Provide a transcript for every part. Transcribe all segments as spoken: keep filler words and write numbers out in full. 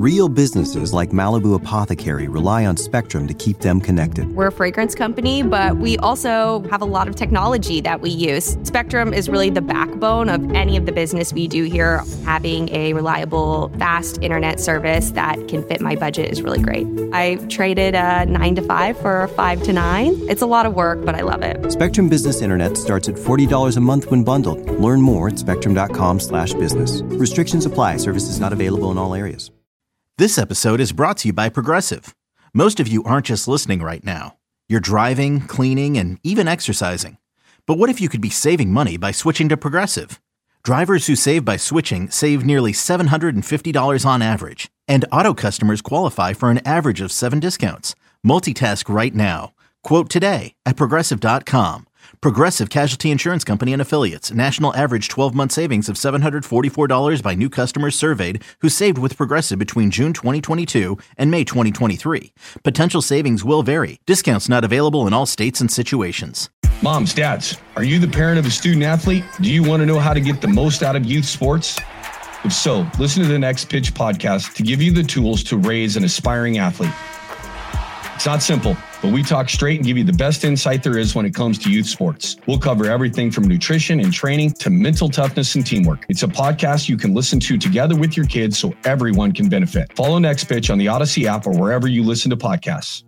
Real businesses like Malibu Apothecary rely on Spectrum to keep them connected. We're a fragrance company, but we also have a lot of technology that we use. Spectrum is really the backbone of any of the business we do here. Having a reliable, fast internet service that can fit my budget is really great. I traded a nine to five for a five to nine. It's a lot of work, but I love it. Spectrum Business Internet starts at forty dollars a month when bundled. Learn more at spectrum.com slash business. Restrictions apply. Services not available in all areas. This episode is brought to you by Progressive. Most of you aren't just listening right now. You're driving, cleaning, and even exercising. But what if you could be saving money by switching to Progressive? Drivers who save by switching save nearly seven hundred fifty dollars on average. And auto customers qualify for an average of seven discounts. Multitask right now. Quote today at Progressive dot com. Progressive Casualty Insurance Company and Affiliates. National average twelve-month savings of seven hundred forty-four dollars by new customers surveyed who saved with Progressive between June twenty twenty-two and May twenty twenty-three. Potential savings will vary. Discounts not available in all states and situations. Moms, dads, are you the parent of a student athlete? Do you want to know how to get the most out of youth sports? If so, listen to the Next Pitch podcast to give you the tools to raise an aspiring athlete. It's not simple, but we talk straight and give you the best insight there is when it comes to youth sports. We'll cover everything from nutrition and training to mental toughness and teamwork. It's a podcast you can listen to together with your kids so everyone can benefit. Follow Next Pitch on the Odyssey app or wherever you listen to podcasts.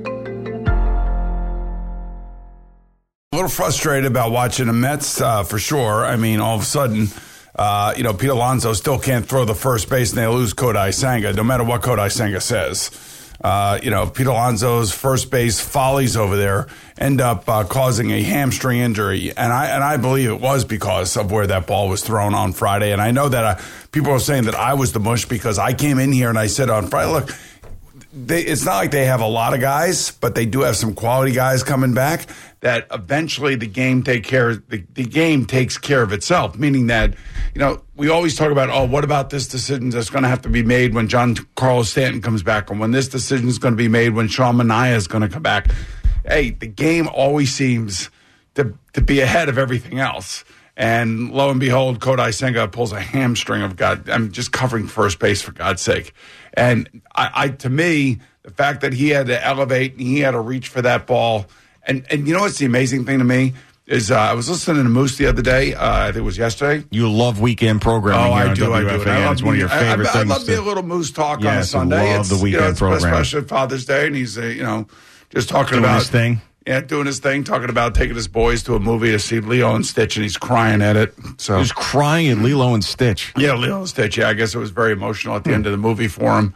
A little frustrated about watching the Mets, uh, for sure. I mean, all of a sudden, uh, you know, Pete Alonso still can't throw the first base and they lose Kodai Senga, no matter what Kodai Senga says. Uh, you know, Pete Alonso's first base follies over there end up uh, causing a hamstring injury. And I and I believe it was because of where that ball was thrown on Friday. And I know that uh, people are saying that I was the mush because I came in here and I said on Friday, look, they, it's not like they have a lot of guys, but they do have some quality guys coming back that eventually the game take care the, the game takes care of itself, meaning that, you know, we always talk about, oh, what about this decision that's going to have to be made when John Carlos Stanton comes back, or when this decision is going to be made when Sean Manaea is going to come back. Hey, the game always seems to to be ahead of everything else. And lo and behold, Kodai Senga pulls a hamstring of God. I'm just covering first base, for God's sake. And I, I to me, the fact that he had to elevate and he had to reach for that ball. And and you know what's the amazing thing to me is uh, I was listening to Moose the other day. Uh, I think it was yesterday. You love weekend programming. Oh, here I on do. W F A N. I do. I love it's one of your favorite I, I, things. I love to, me a little Moose talk yes, on a Sunday. Love it's, the weekend you know, it's program, especially Father's Day, and he's uh, you know just talking doing about his thing. Yeah, doing his thing, talking about taking his boys to a movie to see Lilo and Stitch, and he's crying at it. So he was crying at Lilo and Stitch. Yeah, Lilo and Stitch. Yeah, I guess it was very emotional at the hmm. end of the movie for him.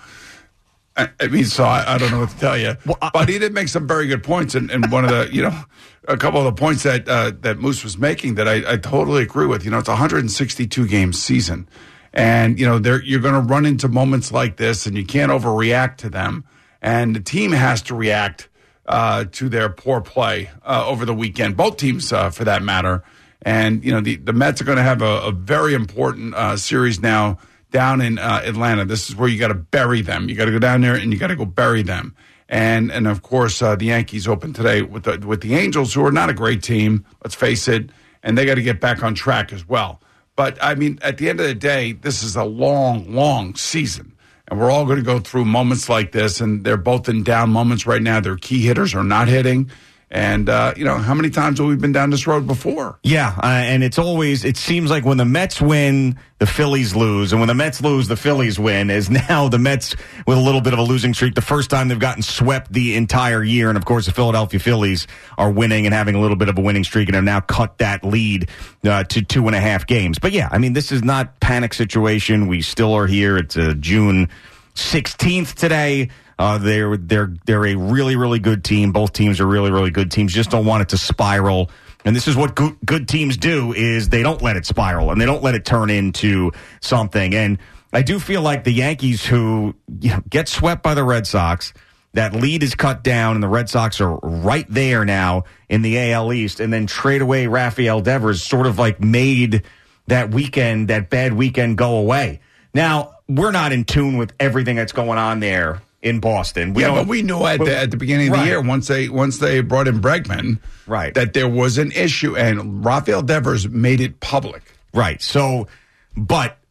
I, I mean, so I, I don't know what to tell you. Well, I, but he did make some very good points, and, and one of the, you know, a couple of the points that uh, that Moose was making that I, I totally agree with. You know, it's a one hundred sixty-two game season, and you know, there you're going to run into moments like this, and you can't overreact to them, and the team has to react uh, to their poor play uh, over the weekend. Both teams, uh, for that matter, and you know, the the Mets are going to have a, a very important uh, series now down in uh, Atlanta. This is where you got to bury them. You got to go down there and you got to go bury them. And and of course, uh, the Yankees open today with the with the Angels, who are not a great team. Let's face it, and they got to get back on track as well. But I mean, at the end of the day, this is a long, long season, and we're all going to go through moments like this. And they're both in down moments right now. Their key hitters are not hitting. And, uh, you know, how many times have we been down this road before? Yeah, uh, and it's always, it seems like when the Mets win, the Phillies lose. And when the Mets lose, the Phillies win. As now the Mets with a little bit of a losing streak, the first time they've gotten swept the entire year. And, of course, the Philadelphia Phillies are winning and having a little bit of a winning streak and have now cut that lead uh, to two and a half games. But, yeah, I mean, this is not panic situation. We still are here. It's uh, June sixteenth today. Uh, they're they're they're a really really good team. Both teams are really really good teams. Just don't want it to spiral. And this is what good, good teams do: is they don't let it spiral and they don't let it turn into something. And I do feel like the Yankees, who you know, get swept by the Red Sox, that lead is cut down, and the Red Sox are right there now in the A L East, and then trade away Rafael Devers, sort of like made that weekend, that bad weekend, go away. Now we're not in tune with everything that's going on there in Boston. We yeah, but we knew at, but, the, at the beginning of right. the year, once they once they brought in Bregman, right. that there was an issue, and Rafael Devers made it public. Right. So, but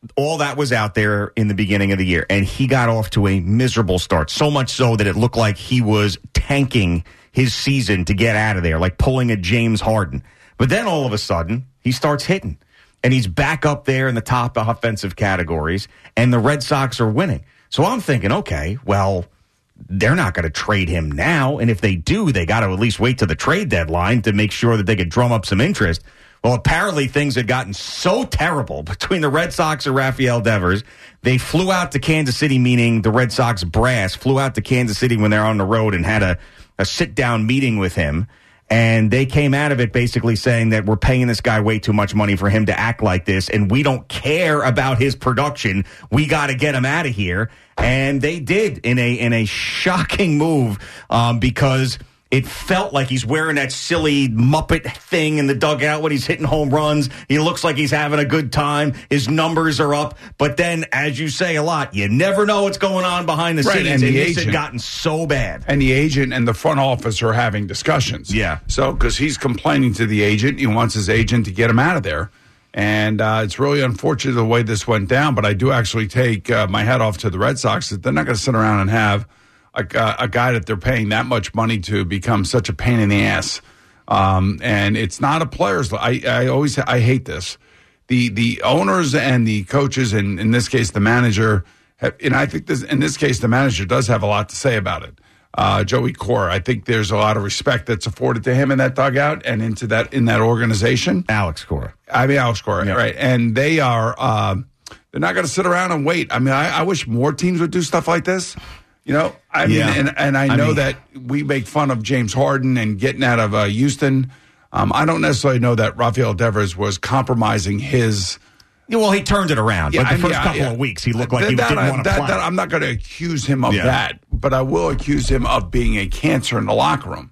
all that was out there in the beginning of the year, and he got off to a miserable start, so much so that it looked like he was tanking his season to get out of there, like pulling a James Harden. But then all of a sudden, he starts hitting, and he's back up there in the top offensive categories, and the Red Sox are winning. So I'm thinking, okay, well, they're not going to trade him now, and if they do, they got to at least wait to the trade deadline to make sure that they could drum up some interest. Well, apparently things had gotten so terrible between the Red Sox and Rafael Devers. They flew out to Kansas City, meaning the Red Sox brass flew out to Kansas City when they're on the road and had a, a sit-down meeting with him. And they came out of it basically saying that we're paying this guy way too much money for him to act like this, and we don't care about his production. We got to get him out of here. And they did in a in a shocking move um, because it felt like he's wearing that silly Muppet thing in the dugout when he's hitting home runs. He looks like he's having a good time. His numbers are up. But then, as you say a lot, you never know what's going on behind the right, scenes. And, and the this agent, had gotten so bad. And the agent and the front office are having discussions. Yeah. So, because he's complaining to the agent. He wants his agent to get him out of there. And uh, it's really unfortunate the way this went down. But I do actually take uh, my hat off to the Red Sox that they're not going to sit around and have A, a guy that they're paying that much money to become such a pain in the ass. Um, and it's not a player's. I, I always I hate this. The the owners and the coaches, and in this case the manager, have, and I think this in this case the manager does have a lot to say about it. Uh, Joey Cora, I think there's a lot of respect that's afforded to him in that dugout and into that in that organization. Alex Cora. I mean Alex Cora, yeah. Right? And they are uh, they're not going to sit around and wait. I mean, I, I wish more teams would do stuff like this. You know, I mean, yeah. and, and I know I mean, that we make fun of James Harden and getting out of uh, Houston. Um, I don't necessarily know that Rafael Devers was compromising his. Yeah, well, he turned it around. Yeah, like the first yeah, couple yeah. of weeks, he looked like that, he that, didn't want to that, play. That, I'm not going to accuse him of yeah. that, but I will accuse him of being a cancer in the locker room.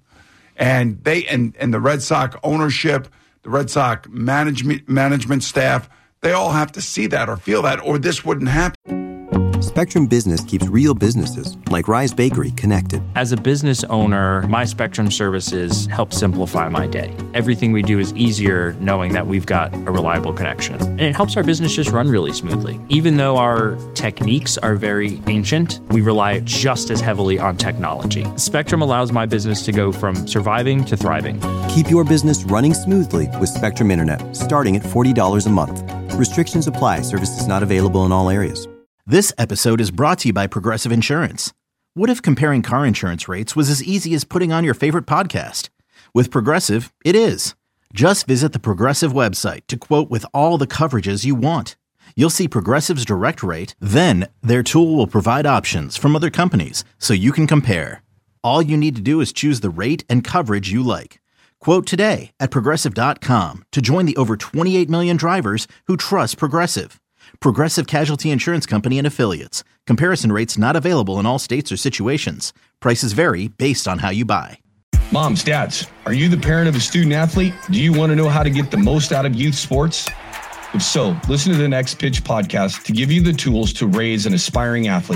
And they and, and the Red Sox ownership, the Red Sox management management staff, they all have to see that or feel that, or this wouldn't happen. Spectrum Business keeps real businesses, like Rise Bakery, connected. As a business owner, my Spectrum services help simplify my day. Everything we do is easier knowing that we've got a reliable connection. And it helps our business just run really smoothly. Even though our techniques are very ancient, we rely just as heavily on technology. Spectrum allows my business to go from surviving to thriving. Keep your business running smoothly with Spectrum Internet, starting at forty dollars a month. Restrictions apply. Services not available in all areas. This episode is brought to you by Progressive Insurance. What if comparing car insurance rates was as easy as putting on your favorite podcast? With Progressive, it is. Just visit the Progressive website to quote with all the coverages you want. You'll see Progressive's direct rate, then their tool will provide options from other companies so you can compare. All you need to do is choose the rate and coverage you like. Quote today at Progressive dot com to join the over twenty-eight million drivers who trust Progressive. Progressive Casualty Insurance Company and Affiliates. Comparison rates not available in all states or situations. Prices vary based on how you buy. Moms, dads, are you the parent of a student athlete? Do you want to know how to get the most out of youth sports? If so, listen to the Next Pitch podcast to give you the tools to raise an aspiring athlete.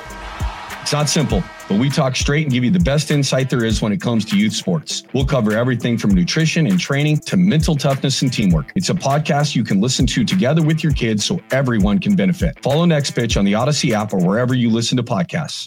It's not simple, but we talk straight and give you the best insight there is when it comes to youth sports. We'll cover everything from nutrition and training to mental toughness and teamwork. It's a podcast you can listen to together with your kids so everyone can benefit. Follow Next Pitch on the Odyssey app or wherever you listen to podcasts.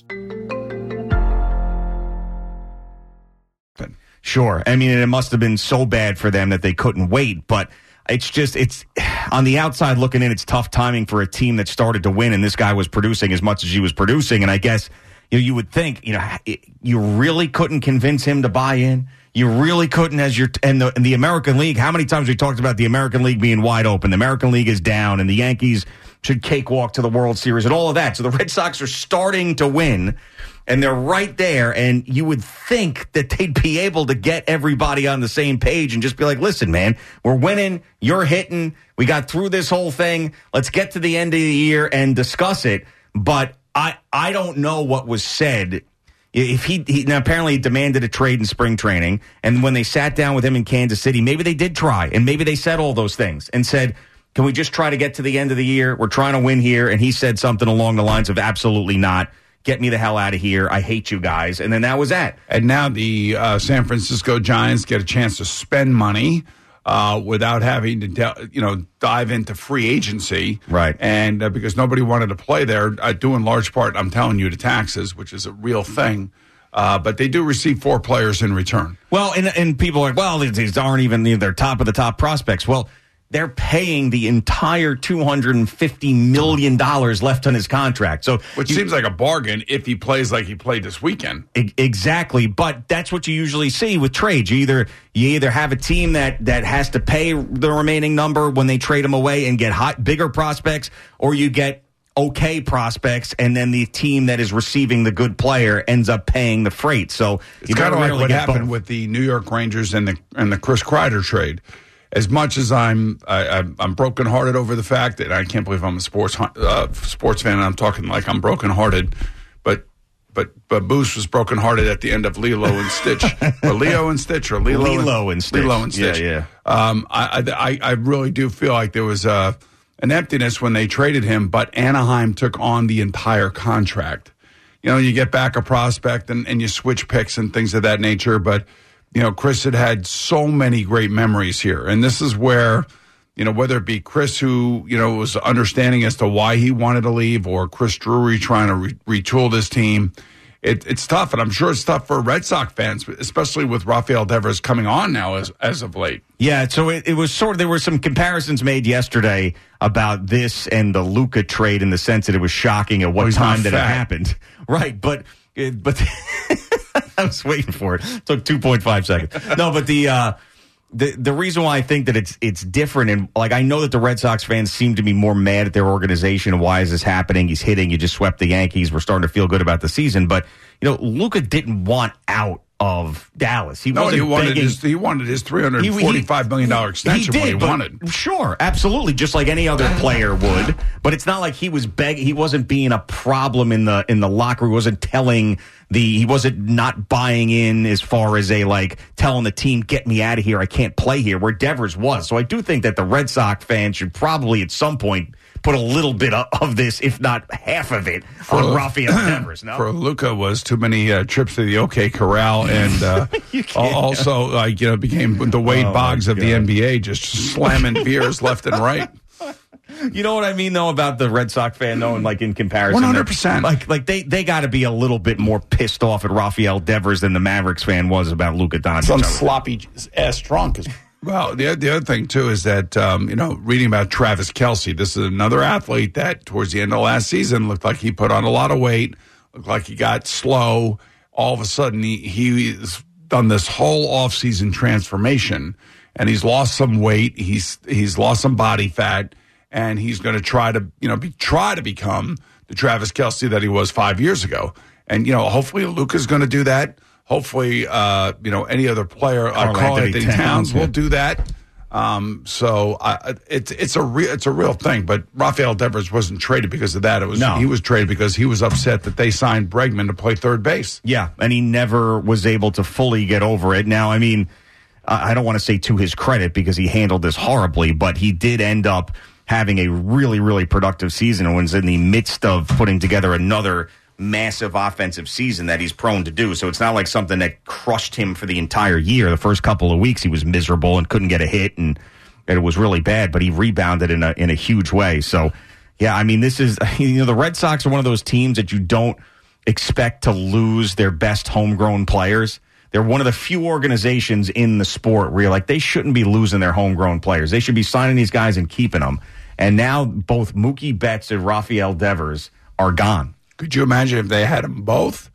Sure. I mean, it must have been so bad for them that they couldn't wait, but it's just, it's on the outside looking in, it's tough timing for a team that started to win, and this guy was producing as much as he was producing, and I guess you know, you would think, you know, you really couldn't convince him to buy in. You really couldn't, as your and the, and the American League. How many times we talked about the American League being wide open? The American League is down, and the Yankees should cakewalk to the World Series and all of that. So the Red Sox are starting to win, and they're right there. And you would think that they'd be able to get everybody on the same page and just be like, "Listen, man, we're winning. You're hitting. We got through this whole thing. Let's get to the end of the year and discuss it." But I I don't know what was said. If he, he now apparently he demanded a trade in spring training, and when they sat down with him in Kansas City, maybe they did try, and maybe they said all those things and said, "Can we just try to get to the end of the year? We're trying to win here." And he said something along the lines of, "Absolutely not. Get me the hell out of here. I hate you guys." And then that was that. And now the uh, San Francisco Giants get a chance to spend money uh, without having to, de- you know, dive into free agency. Right. And uh, because nobody wanted to play there, uh, due in large part, I'm telling you, to taxes, which is a real thing. Uh, but they do receive four players in return. Well, and, and people are like, well, these aren't even their top of the top prospects. Well, they're paying the entire two hundred fifty million dollars left on his contract. So, Which you, seems like a bargain if he plays like he played this weekend. e- exactly. But that's what you usually see with trades. You either you either have a team that, that has to pay the remaining number when they trade him away and get hot, bigger prospects, or you get okay prospects, and then the team that is receiving the good player ends up paying the freight. So It's you kind of very like rarely what get happened both. with the New York Rangers and the and the Chris Kreider trade. As much as I'm I, I'm, I'm brokenhearted over the fact that I can't believe I'm a sports uh, sports fan, and I'm talking like I'm brokenhearted, but but but Boos was brokenhearted at the end of Lilo and Stitch, or Leo and Stitch, or Lilo, Lilo and Stitch. Lilo and Stitch. Yeah, yeah. Um, I, I I really do feel like there was a an emptiness when they traded him, but Anaheim took on the entire contract. You know, you get back a prospect and, and you switch picks and things of that nature, but. You know, Chris had had so many great memories here. And this is where, you know, whether it be Chris who, you know, was understanding as to why he wanted to leave, or Chris Drury trying to re- retool this team, it, it's tough. And I'm sure it's tough for Red Sox fans, especially with Rafael Devers coming on now as, as of late. Yeah, so it, it was sort of, there were some comparisons made yesterday about this and the Luka trade in the sense that it was shocking at what Oh, he's time not that it fat. happened. Right, but, uh, but I was waiting for it. It took two point five seconds. No, but the, uh, the, the reason why I think that it's, it's different, and like, I know that the Red Sox fans seem to be more mad at their organization. Why is this happening? He's hitting. You just swept the Yankees. We're starting to feel good about the season. But, you know, Luka didn't want out of Dallas. He No, wasn't he wanted begging. his he wanted his three hundred forty-five million dollars extension. He what he did, but- wanted. Sure, absolutely, just like any other player would. But it's not like he was begging. He wasn't being a problem in the in the locker. He wasn't telling the. He wasn't not buying in as far as a like telling the team, "Get me out of here. I can't play here." Where Devers was. So I do think that the Red Sox fans should probably at some point put a little bit of, of this, if not half of it, on For- Rafael Devers. No, For Luka was too many uh, trips to the OK Corral, and uh, can't- also like you know became the Wade Oh, my Boggs of the God. N B A, just slamming beers left and right. you know what I mean, though, about the Red Sox fan, though, and like in comparison, one hundred percent. Like, like they, they got to be a little bit more pissed off at Rafael Devers than the Mavericks fan was about Luka Doncic. Some sloppy ass drunk. Is- Well, the the other thing too is that um, you know reading about Travis Kelce, this is another athlete that towards the end of last season looked like he put on a lot of weight, looked like he got slow. All of a sudden, he he's done this whole offseason transformation, and he's lost some weight. He's he's lost some body fat, and he's going to try to you know be, try to become the Travis Kelce that he was five years ago. And you know, hopefully, Luka's going to do that. Hopefully, uh, you know, any other player, uh, Karl Karl Anthony Anthony Towns, Towns, will yeah. do that. Um, so I, it's it's a real it's a real thing. But Rafael Devers wasn't traded because of that. It was No. he was traded because he was upset that they signed Bregman to play third base. Yeah, and he never was able to fully get over it. Now, I mean, I I don't want to say to his credit because he handled this horribly, but he did end up having a really, really productive season and was in the midst of putting together another massive offensive season that he's prone to do. So it's not like something that crushed him for the entire year. The first couple of weeks he was miserable and couldn't get a hit, and, and it was really bad, but he rebounded in a in a huge way. So yeah, I mean, this is, you know, the Red Sox are one of those teams that you don't expect to lose their best homegrown players. They're one of the few organizations in the sport where you're like, they shouldn't be losing their homegrown players. They should be signing these guys and keeping them. And now both Mookie Betts and Rafael Devers are gone. Could you imagine if they had them both?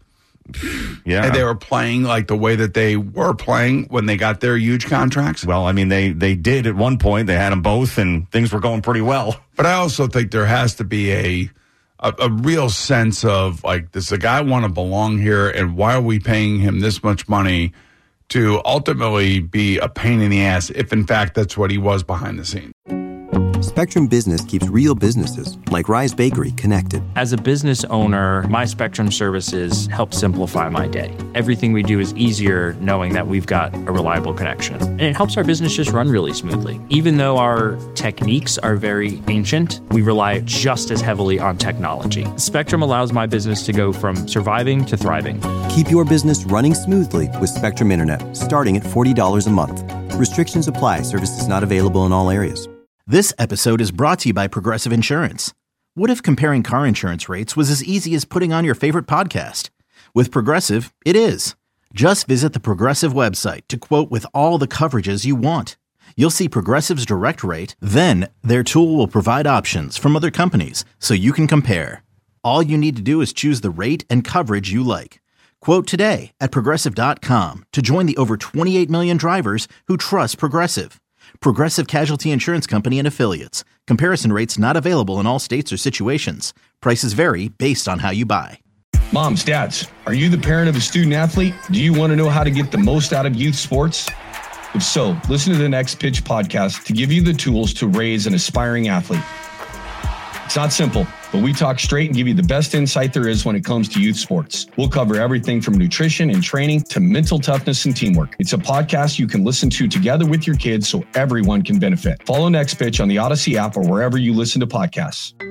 Yeah. And they were playing like the way that they were playing when they got their huge contracts? Well, I mean, they, they did at one point. They had them both, and things were going pretty well. But I also think there has to be a, a a real sense of like, does the guy want to belong here, and why are we paying him this much money to ultimately be a pain in the ass if in fact that's what he was behind the scenes? Spectrum Business keeps real businesses, like Rise Bakery, connected. As a business owner, my Spectrum services help simplify my day. Everything we do is easier knowing that we've got a reliable connection. And it helps our business just run really smoothly. Even though our techniques are very ancient, we rely just as heavily on technology. Spectrum allows my business to go from surviving to thriving. Keep your business running smoothly with Spectrum Internet, starting at forty dollars a month. Restrictions apply. Services not available in all areas. This episode is brought to you by Progressive Insurance. What if comparing car insurance rates was as easy as putting on your favorite podcast? With Progressive, it is. Just visit the Progressive website to quote with all the coverages you want. You'll see Progressive's direct rate, then their tool will provide options from other companies so you can compare. All you need to do is choose the rate and coverage you like. Quote today at Progressive dot com to join the over twenty-eight million drivers who trust Progressive. Progressive Casualty Insurance Company and Affiliates. Comparison rates not available in all states or situations. Prices vary based on how you buy. Moms, dads, are you the parent of a student athlete? Do you want to know how to get the most out of youth sports? If so, listen to the Next Pitch podcast to give you the tools to raise an aspiring athlete. It's not simple, but we talk straight and give you the best insight there is when it comes to youth sports. We'll cover everything from nutrition and training to mental toughness and teamwork. It's a podcast you can listen to together with your kids so everyone can benefit. Follow Next Pitch on the Odyssey app or wherever you listen to podcasts.